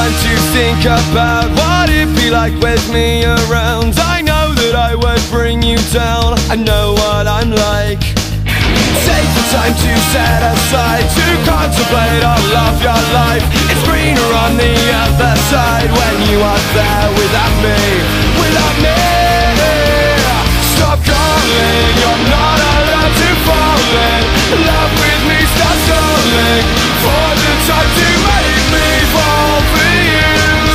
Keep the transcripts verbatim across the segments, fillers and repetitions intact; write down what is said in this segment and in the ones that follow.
time to think about what it'd be like with me around. I know that I would bring you down, I know what I'm like. Take the time to set aside, to contemplate all of your life. It's greener on the other side when you are there without me, without me. Stop calling, you're not allowed to fall in love with me, stop stalling for the time to make me fall for you.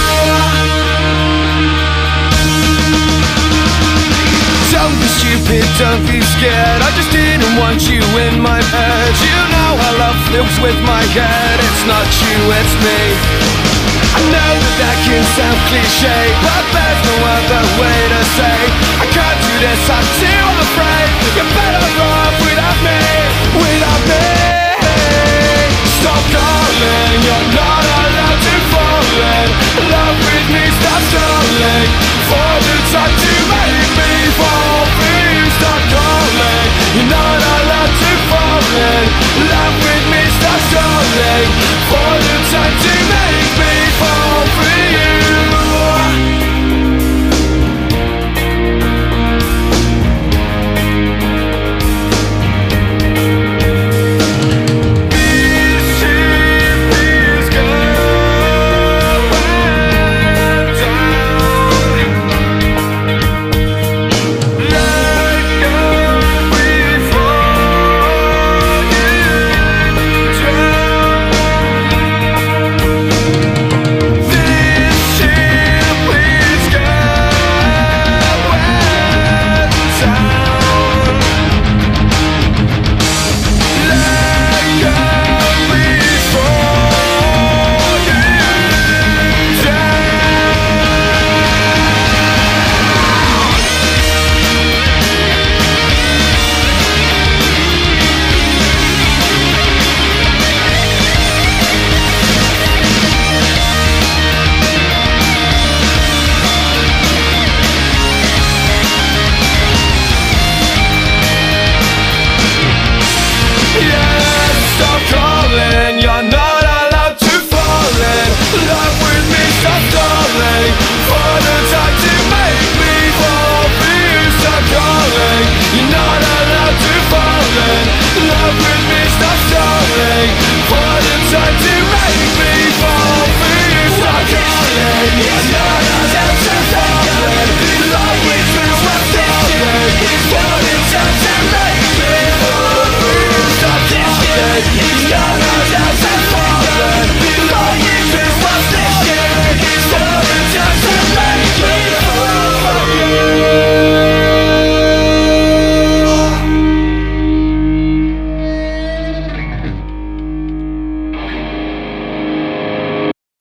Don't be stupid, don't be scared, I just didn't want you in my head. You know how love feels with my head, it's not you, it's me. I know that that can sound cliche, but there's no other way to say I can't do this, I'm too afraid. You're better off without me.